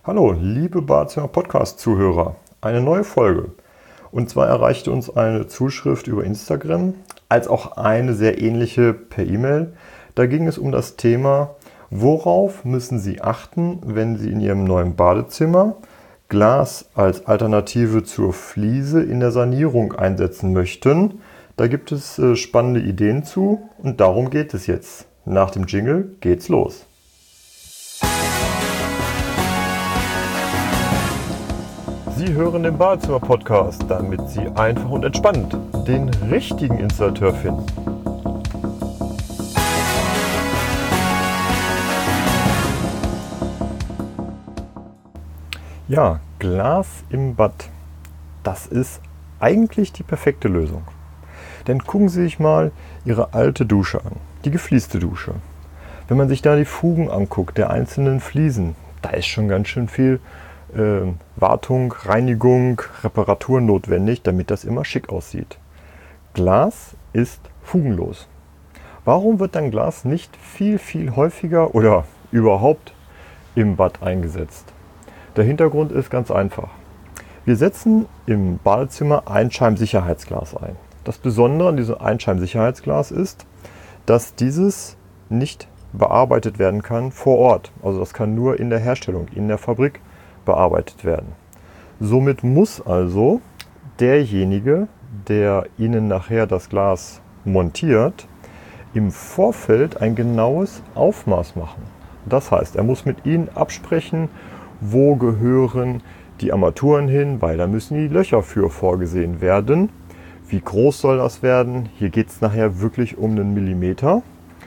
Hallo, liebe Badezimmer-Podcast-Zuhörer, eine neue Folge. Und zwar erreichte uns eine Zuschrift über Instagram, als auch eine sehr ähnliche per E-Mail. Da ging es um das Thema, worauf müssen Sie achten, wenn Sie in Ihrem neuen Badezimmer Glas als Alternative zur Fliese in der Sanierung einsetzen möchten. Da gibt es spannende Ideen zu und darum geht es jetzt. Nach dem Jingle geht's los. Sie hören den Badezimmer-Podcast, damit Sie einfach und entspannt den richtigen Installateur finden. Ja, Glas im Bad, das ist eigentlich die perfekte Lösung. Denn gucken Sie sich mal Ihre alte Dusche an, die geflieste Dusche. Wenn man sich da die Fugen anguckt, der einzelnen Fliesen, da ist schon ganz schön viel Wartung, Reinigung, Reparatur notwendig, damit das immer schick aussieht. Glas ist fugenlos. Warum wird dann Glas nicht viel häufiger oder überhaupt im Bad eingesetzt? Der Hintergrund ist ganz einfach. Wir setzen im Badezimmer Einscheibensicherheitsglas ein. Das Besondere an diesem Einscheibensicherheitsglas ist, dass dieses nicht bearbeitet werden kann vor Ort. Also das kann nur in der Herstellung, in der Fabrik bearbeitet werden. Somit muss also derjenige, der Ihnen nachher das Glas montiert, im Vorfeld ein genaues Aufmaß machen. Das heißt, er muss mit Ihnen absprechen, wo gehören die Armaturen hin, weil da müssen die Löcher für vorgesehen werden. Wie groß soll das werden? Hier geht es nachher wirklich um einen Millimeter.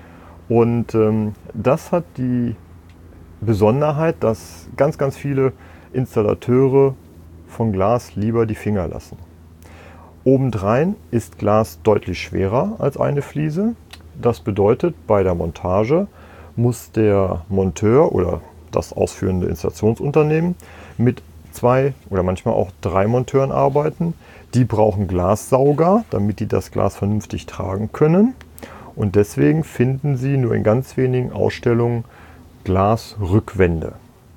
Und das hat die Besonderheit, dass ganz viele Installateure von Glas lieber die Finger lassen. Obendrein ist Glas deutlich schwerer als eine Fliese. Das bedeutet, bei der Montage muss der Monteur oder das ausführende Installationsunternehmen mit 2 oder manchmal auch 3 Monteuren arbeiten. Die brauchen Glassauger, damit die das Glas vernünftig tragen können. Und deswegen finden Sie nur in ganz wenigen Ausstellungen Glasrückwände.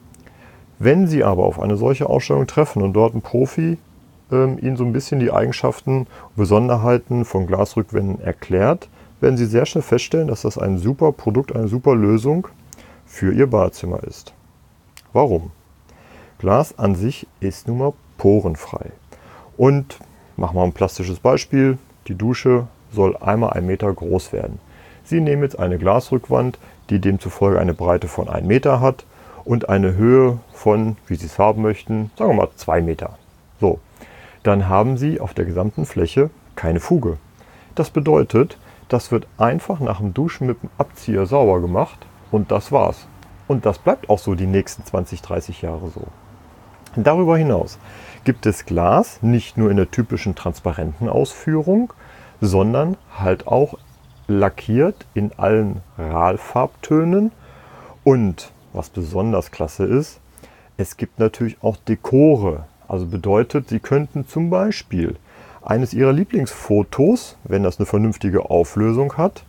Wenn Sie aber auf eine solche Ausstellung treffen und dort ein Profi Ihnen so ein bisschen die Eigenschaften und Besonderheiten von Glasrückwänden erklärt, werden Sie sehr schnell feststellen, dass das ein super Produkt, eine super Lösung für Ihr Badezimmer ist. Warum? Glas an sich ist nun mal porenfrei. Und machen wir ein plastisches Beispiel. Die Dusche soll einmal 1 Meter groß werden. Sie nehmen jetzt eine Glasrückwand, die demzufolge eine Breite von 1 Meter hat und eine Höhe von, wie Sie es haben möchten, sagen wir mal 2 Meter. So, dann haben Sie auf der gesamten Fläche keine Fuge. Das bedeutet, das wird einfach nach dem Duschen mit dem Abzieher sauber gemacht und das war's. Und das bleibt auch so die nächsten 20, 30 Jahre so. Darüber hinaus gibt es Glas nicht nur in der typischen transparenten Ausführung, sondern halt auch lackiert in allen RAL-Farbtönen. Und was besonders klasse ist, es gibt natürlich auch Dekore. Also bedeutet, Sie könnten zum Beispiel eines Ihrer Lieblingsfotos, wenn das eine vernünftige Auflösung hat,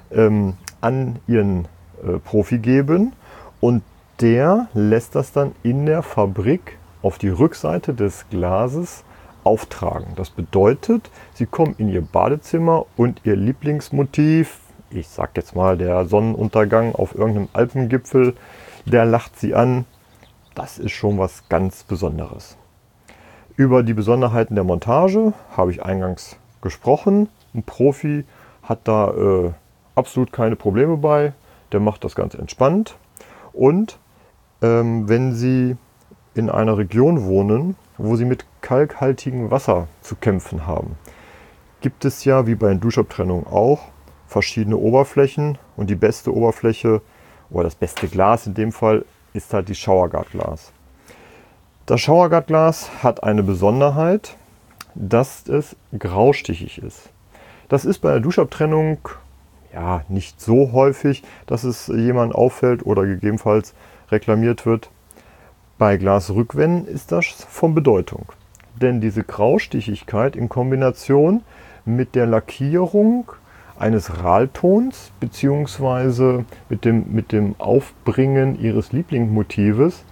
an Ihren Profi geben und der lässt das dann in der Fabrik auf die Rückseite des Glases auftragen. Das bedeutet, Sie kommen in Ihr Badezimmer und Ihr Lieblingsmotiv, ich sag jetzt mal der Sonnenuntergang auf irgendeinem Alpengipfel, der lacht Sie an. Das ist schon was ganz Besonderes. Über die Besonderheiten der Montage habe ich eingangs gesprochen. Ein Profi hat da absolut keine Probleme bei. Der macht das ganz entspannt. Und wenn Sie in einer Region wohnen, wo Sie mit kalkhaltigem Wasser zu kämpfen haben, gibt es ja, wie bei den Duschabtrennungen auch, verschiedene Oberflächen. Und die beste Oberfläche oder das beste Glas in dem Fall ist halt die Showerguard-Glas. Das Showerguard-Glas hat eine Besonderheit, dass es graustichig ist. Das ist bei der Duschabtrennung ja nicht so häufig, dass es jemandem auffällt oder gegebenenfalls reklamiert wird. Bei Glasrückwänden ist das von Bedeutung. Denn diese Graustichigkeit in Kombination mit der Lackierung eines RAL-Tons bzw. mit dem Aufbringen Ihres Lieblingsmotives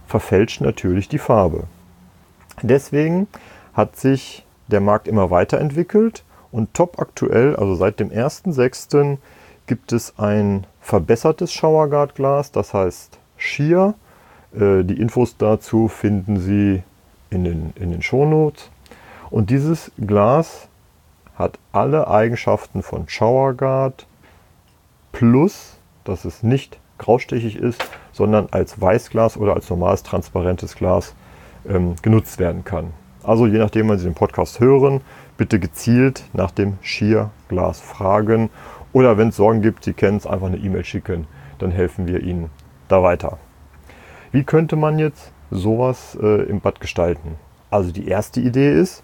verfälscht natürlich die Farbe. Deswegen hat sich der Markt immer weiterentwickelt und top aktuell, also seit dem 1.6. gibt es ein verbessertes Showerguard-Glas, das heißt Sheer. Die Infos dazu finden Sie in den Shownotes. Und dieses Glas hat alle Eigenschaften von Showerguard plus, dass es nicht graustechig ist, sondern als Weißglas oder als normales transparentes Glas genutzt werden kann. Also je nachdem, wann Sie den Podcast hören, bitte gezielt nach dem Sheer-Glas fragen oder wenn es Sorgen gibt, Sie kennen es, einfach eine E-Mail schicken, dann helfen wir Ihnen da weiter. Wie könnte man jetzt sowas im Bad gestalten? Also die erste Idee ist,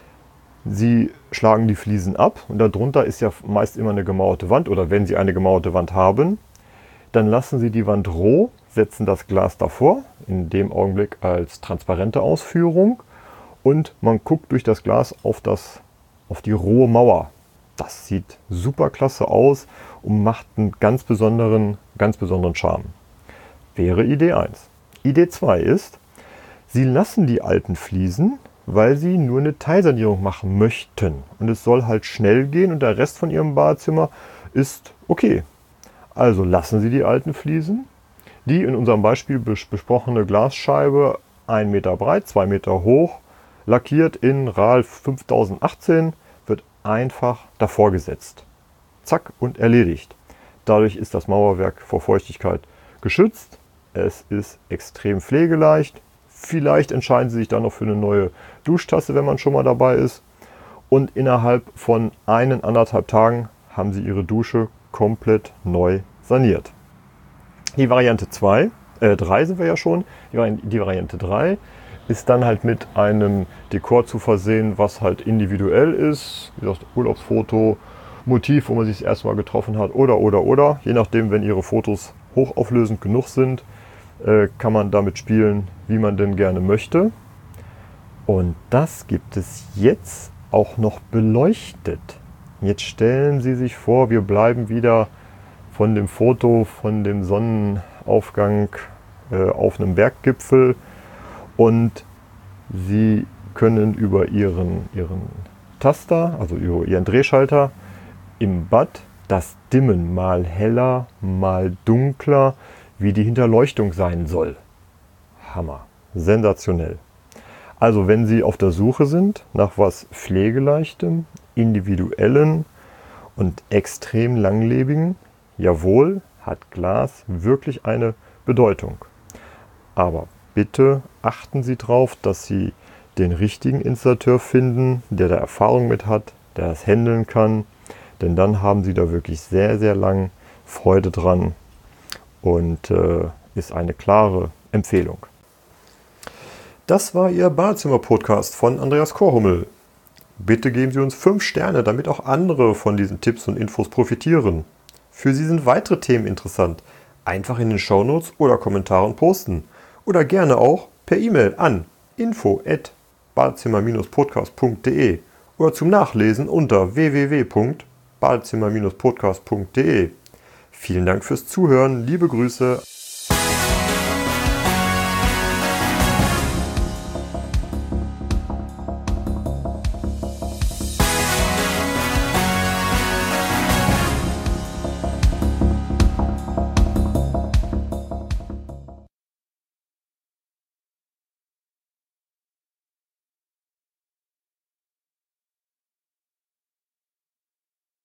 Sie schlagen die Fliesen ab und darunter ist ja meist immer eine gemauerte Wand oder wenn Sie eine gemauerte Wand haben, dann lassen Sie die Wand roh, setzen das Glas davor, in dem Augenblick als transparente Ausführung und man guckt durch das Glas auf die rohe Mauer. Das sieht super klasse aus und macht einen ganz besonderen Charme. Wäre Idee 1. Idee 2 ist, Sie lassen die alten Fliesen, weil Sie nur eine Teilsanierung machen möchten. Und es soll halt schnell gehen und der Rest von Ihrem Badezimmer ist okay. Also lassen Sie die alten Fliesen. Die in unserem Beispiel besprochene Glasscheibe 1 Meter breit, 2 Meter hoch, lackiert in RAL 5018, wird einfach davor gesetzt. Zack und erledigt. Dadurch ist das Mauerwerk vor Feuchtigkeit geschützt. Es ist extrem pflegeleicht. Vielleicht entscheiden Sie sich dann noch für eine neue Duschtasse, wenn man schon mal dabei ist. Und innerhalb von 1,5 Tagen haben Sie Ihre Dusche komplett neu saniert. Die Variante 3 sind wir ja schon. Die Variante 3 ist dann halt mit einem Dekor zu versehen, was halt individuell ist. Wie gesagt, Urlaubsfoto, Motiv, wo man sich das erste Mal getroffen hat oder. Je nachdem, wenn Ihre Fotos hochauflösend genug sind, kann man damit spielen, wie man denn gerne möchte. Und das gibt es jetzt auch noch beleuchtet. Jetzt stellen Sie sich vor, wir bleiben wieder von dem Foto von dem Sonnenaufgang auf einem Berggipfel und Sie können über Ihren Taster, also über Ihren Drehschalter im Bad das Dimmen mal heller, mal dunkler, wie die Hinterleuchtung sein soll. Hammer, sensationell. Also wenn Sie auf der Suche sind nach was Pflegeleichtem, Individuellen und extrem langlebigen, jawohl, hat Glas wirklich eine Bedeutung. Aber bitte achten Sie darauf, dass Sie den richtigen Installateur finden, der da Erfahrung mit hat, der das handeln kann, denn dann haben Sie da wirklich sehr, sehr lang Freude dran und ist eine klare Empfehlung. Das war Ihr Badezimmer-Podcast von Andreas Korhummel. Bitte geben Sie uns 5 Sterne, damit auch andere von diesen Tipps und Infos profitieren. Für Sie sind weitere Themen interessant. Einfach in den Shownotes oder Kommentaren posten. Oder gerne auch per E-Mail an info@badezimmer-podcast.de oder zum Nachlesen unter www.badezimmer-podcast.de. Vielen Dank fürs Zuhören. Liebe Grüße.